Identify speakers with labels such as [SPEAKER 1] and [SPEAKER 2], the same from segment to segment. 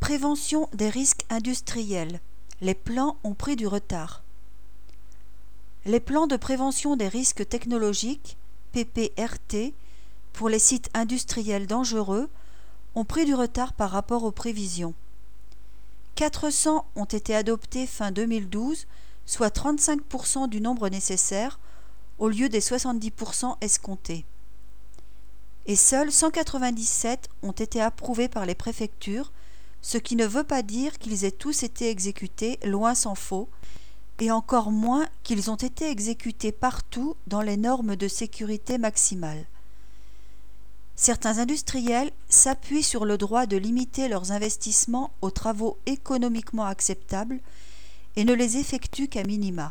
[SPEAKER 1] Prévention des risques industriels. Les plans ont pris du retard. Les plans de prévention des risques technologiques, PPRT, pour les sites industriels dangereux, ont pris du retard par rapport aux prévisions. 400 ont été adoptés fin 2012, soit 35% du nombre nécessaire, au lieu des 70% escomptés. Et seuls 197 ont été approuvés par les préfectures, ce qui ne veut pas dire qu'ils aient tous été exécutés, loin s'en faut, et encore moins qu'ils ont été exécutés partout dans les normes de sécurité maximales. Certains industriels s'appuient sur le droit de limiter leurs investissements aux travaux économiquement acceptables et ne les effectuent qu'à minima.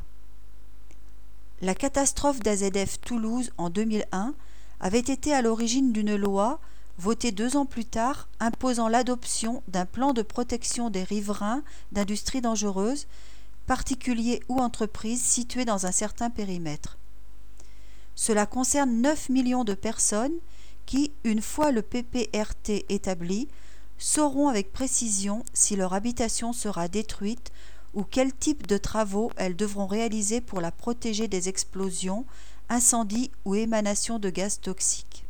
[SPEAKER 1] La catastrophe d'AZF Toulouse en 2001 avait été à l'origine d'une loi votée 2 ans plus tard imposant l'adoption d'un plan de protection des riverains d'industries dangereuses, particuliers ou entreprises situées dans un certain périmètre. Cela concerne 9 millions de personnes qui, une fois le PPRT établi, sauront avec précision si leur habitation sera détruite ou quel type de travaux elles devront réaliser pour la protéger des explosions, incendies ou émanations de gaz toxiques.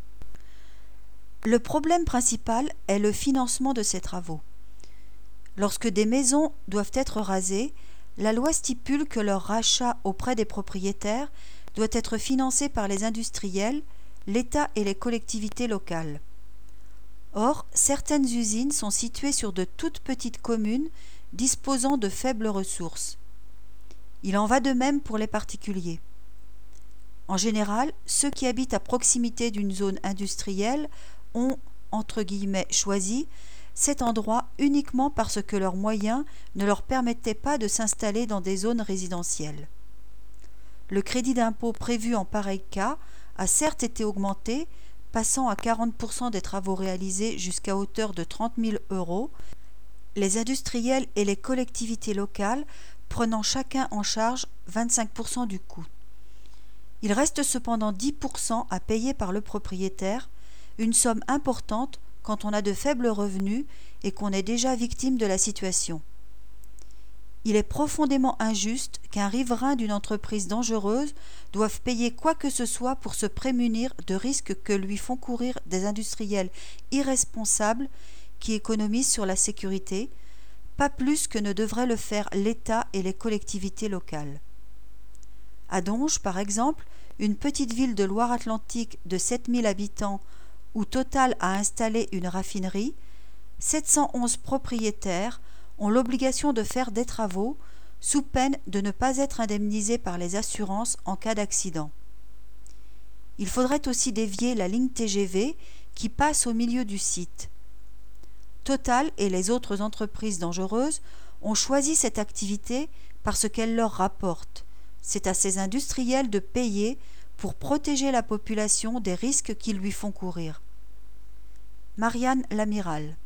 [SPEAKER 1] Le problème principal est le financement de ces travaux. Lorsque des maisons doivent être rasées, la loi stipule que leur rachat auprès des propriétaires doit être financé par les industriels, l'État et les collectivités locales. Or, certaines usines sont situées sur de toutes petites communes disposant de faibles ressources. Il en va de même pour les particuliers. En général, ceux qui habitent à proximité d'une zone industrielle ont, entre guillemets, choisi cet endroit uniquement parce que leurs moyens ne leur permettaient pas de s'installer dans des zones résidentielles. Le crédit d'impôt prévu en pareil cas a certes été augmenté, passant à 40% des travaux réalisés jusqu'à hauteur de 30 000 €, les industriels et les collectivités locales prenant chacun en charge 25% du coût. Il reste cependant 10% à payer par le propriétaire, une somme importante quand on a de faibles revenus et qu'on est déjà victime de la situation. Il est profondément injuste qu'un riverain d'une entreprise dangereuse doive payer quoi que ce soit pour se prémunir de risques que lui font courir des industriels irresponsables qui économisent sur la sécurité, pas plus que ne devraient le faire l'État et les collectivités locales. À Donges, par exemple, une petite ville de Loire-Atlantique de 7000 habitants où Total a installé une raffinerie, 711 propriétaires ont l'obligation de faire des travaux sous peine de ne pas être indemnisés par les assurances en cas d'accident. Il faudrait aussi dévier la ligne TGV qui passe au milieu du site. Total et les autres entreprises dangereuses ont choisi cette activité parce qu'elle leur rapporte. C'est à ces industriels de payer pour protéger la population des risques qu'ils lui font courir. Marianne Lamiral.